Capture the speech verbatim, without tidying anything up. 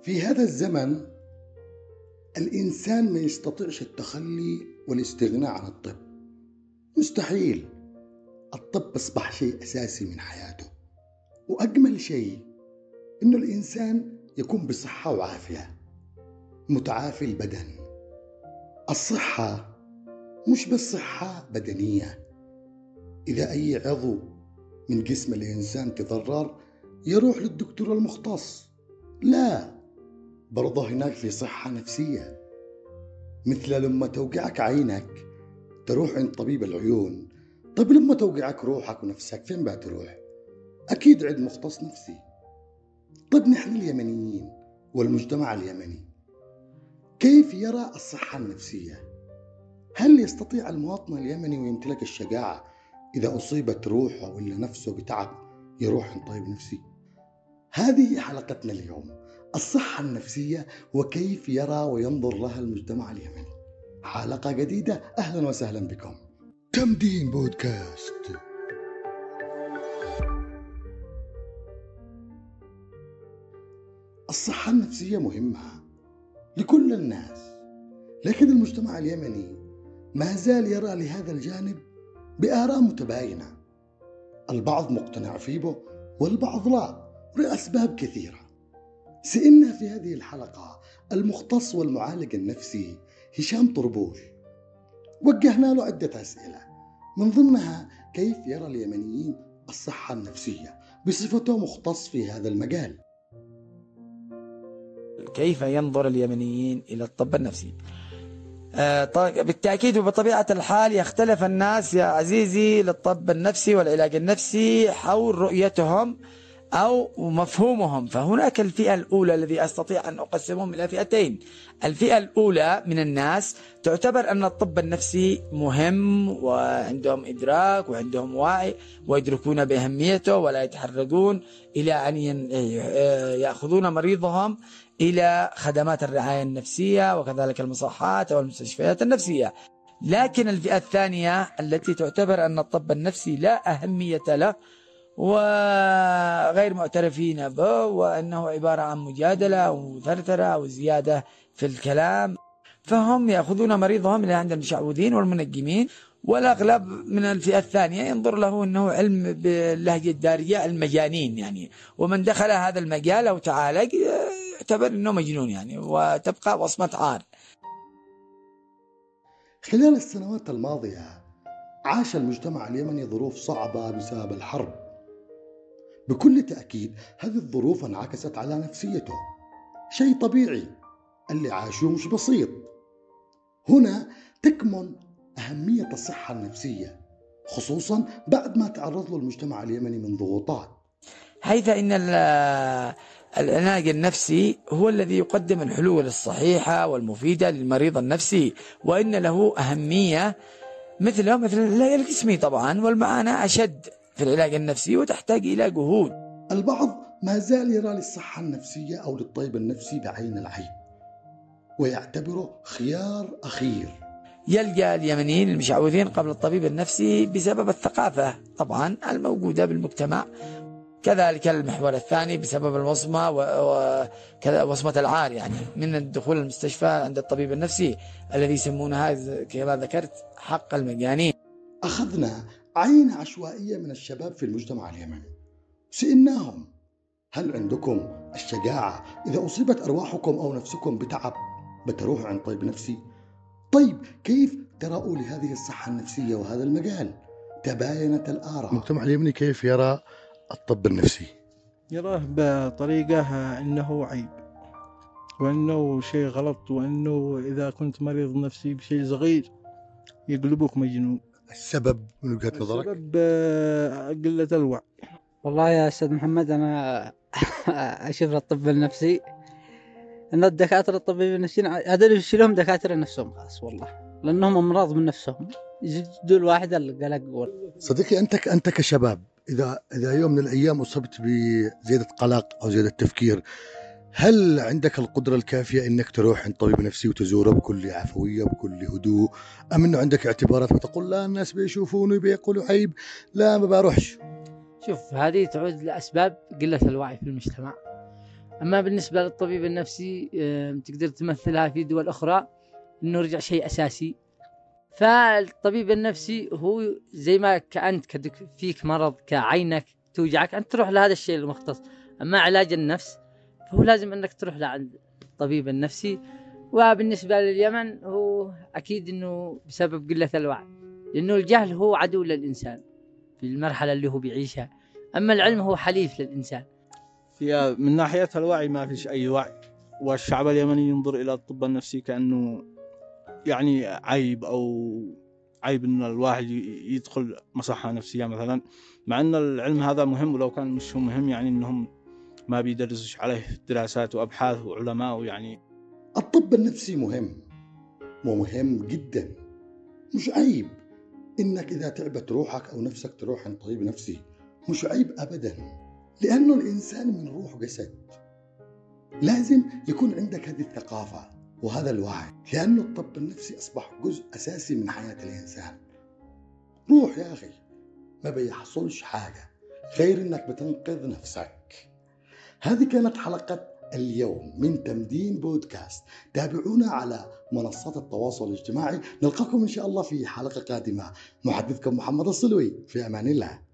في هذا الزمن الإنسان ما يستطيعش التخلي والاستغناء عن الطب. مستحيل. الطب أصبح شيء أساسي من حياته، وأجمل شيء إنه الإنسان يكون بصحة وعافية، متعافي البدن. الصحة مش بس صحة بدنية، إذا أي عضو من جسم الإنسان تضرر يروح للدكتور المختص. لا، برضه هناك في صحة نفسية، مثل لما توجعك عينك تروح عند طبيب العيون. طيب لما توجعك روحك ونفسك فين بقى تروح؟ أكيد عند مختص نفسي. طيب نحن اليمنيين والمجتمع اليمني كيف يرى الصحة النفسية؟ هل يستطيع المواطن اليمني ويمتلك الشجاعة إذا أصيبت روحه ولا نفسه بتعب يروح عند طبيب نفسي؟ هذه حلقتنا اليوم، الصحة النفسية وكيف يرى وينظر لها المجتمع اليمني. حلقة جديدة، أهلا وسهلا بكم. تمدين بودكاست. الصحة النفسية مهمة لكل الناس، لكن المجتمع اليمني ما زال يرى لهذا الجانب بآراء متباينة. البعض مقتنع فيه والبعض لا، لأسباب كثيرة. سئلنا في هذه الحلقة المختص والمعالج النفسي هشام طربوش، وجهنا له عدة أسئلة، من ضمنها كيف يرى اليمنيين الصحة النفسية بصفته مختص في هذا المجال. كيف ينظر اليمنيين إلى الطب النفسي؟ آه بالتأكيد وبطبيعة الحال يختلف الناس يا عزيزي للطب النفسي والعلاج النفسي حول رؤيتهم أو مفهومهم. فهناك الفئة الأولى الذي أستطيع أن أقسمهم إلى فئتين. الفئة الأولى من الناس تعتبر أن الطب النفسي مهم وعندهم إدراك وعندهم وعي ويدركون بأهميته، ولا يتحرجون إلى أن يأخذون مريضهم إلى خدمات الرعاية النفسية وكذلك المصحات والمستشفيات النفسية. لكن الفئة الثانية التي تعتبر أن الطب النفسي لا أهمية له وغير معترفين به، وأنه عبارة عن مجادلة أو ثرثرة أو زيادة في الكلام، فهم يأخذون مريضهم إلى عند المشعوذين والمنجمين. والأغلب من الفئة الثانية ينظر له أنه علم باللهجة الدارجة المجانين يعني، ومن دخل هذا المجال أو تعالج يعتبر أنه مجنون يعني، وتبقى وصمة عار. خلال السنوات الماضية عاش المجتمع اليمني ظروف صعبة بسبب الحرب. بكل تأكيد هذه الظروف انعكست على نفسيته، شيء طبيعي، اللي عاشوه مش بسيط. هنا تكمن أهمية الصحة النفسية، خصوصا بعد ما تعرض له المجتمع اليمني من ضغوطات، حيث إن العلاج النفسي هو الذي يقدم الحلول الصحيحة والمفيدة للمريض النفسي، وإن له أهمية مثله مثل العلاج الجسمي طبعا، والمعاناة أشد في العلاج النفسي وتحتاج إلى جهود. البعض ما زال يرى للصحة النفسية أو للطيب النفسي بعين العين ويعتبره خيار أخير. يلجأ اليمنيين المشعوذين قبل الطبيب النفسي بسبب الثقافة طبعا الموجودة بالمجتمع، كذلك المحور الثاني بسبب الوصمة وكذا وصمة العار يعني من الدخول المستشفى عند الطبيب النفسي الذي يسمونها كما ذكرت حق المجانين. أخذنا عين عشوائية من الشباب في المجتمع اليمني، سئلناهم: هل عندكم الشجاعة إذا أصيبت أرواحكم أو نفسكم بتعب بتروح عند طبيب نفسي؟ طيب كيف ترأوا لهذه الصحة النفسية وهذا المجال؟ تباينت الآراء. المجتمع اليمني كيف يرى الطب النفسي؟ يراه بطريقة أنه عيب وأنه شيء غلط، وأنه إذا كنت مريض نفسي بشيء صغير يقلبوك مجنون. السبب من وجهة نظرك؟ السبب قلة الوعي. والله يا أستاذ محمد، أنا أشوف الطب النفسي أن الدكاترة الطبيب النفسيين هذول يشيلهم دكاترة نفسهم خاص، والله لأنهم أمراض من نفسهم يزيدوا الواحد القلق. صديقي أنت أنت كشباب، إذا إذا يوم من الأيام أصبت بزيادة قلق أو زيادة تفكير، هل عندك القدرة الكافية إنك تروح عند طبيب نفسي وتزوره بكل عفوية بكل هدوء، أم إنه عندك اعتبارات بتقول لا الناس بيشوفوني بيقولوا عيب لا ما بروحش؟ شوف، هذه تعود لأسباب قلة الوعي في المجتمع، أما بالنسبة للطبيب النفسي تقدر تمثلها في دول أخرى إنه رجع شيء أساسي. فالطبيب النفسي هو زي ما كأنت كدك فيك مرض كعينك توجعك أنت تروح لهذا الشيء المختص. أما علاج النفس فهو لازم أنك تروح لعند الطبيب النفسي. وبالنسبة لليمن هو أكيد إنه بسبب قلة الوعي، لأنه الجهل هو عدو للإنسان في المرحلة اللي هو بيعيشها، أما العلم هو حليف للإنسان. في من ناحية الوعي ما فيش أي وعي، والشعب اليمني ينظر إلى الطب النفسي كأنه يعني عيب أو عيب إن الواحد يدخل مصحة نفسية مثلا، مع أن العلم هذا مهم، ولو كان مش مهم يعني إنهم ما بيدرسوش عليه دراسات وأبحاث وعلماء. يعني الطب النفسي مهم ومهم جدا، مش عيب إنك إذا تعبت روحك أو نفسك تروح عند طبيب نفسي، مش عيب أبدا، لأنه الإنسان من روح جسد. لازم يكون عندك هذه الثقافة وهذا الوعي، لأنه الطب النفسي أصبح جزء أساسي من حياة الإنسان. روح يا أخي، ما بيحصلش حاجة، خير إنك بتنقذ نفسك. هذه كانت حلقة اليوم من تمدين بودكاست. تابعونا على منصات التواصل الاجتماعي، نلقاكم إن شاء الله في حلقة قادمة. محدثكم محمد الصلوي، في أمان الله.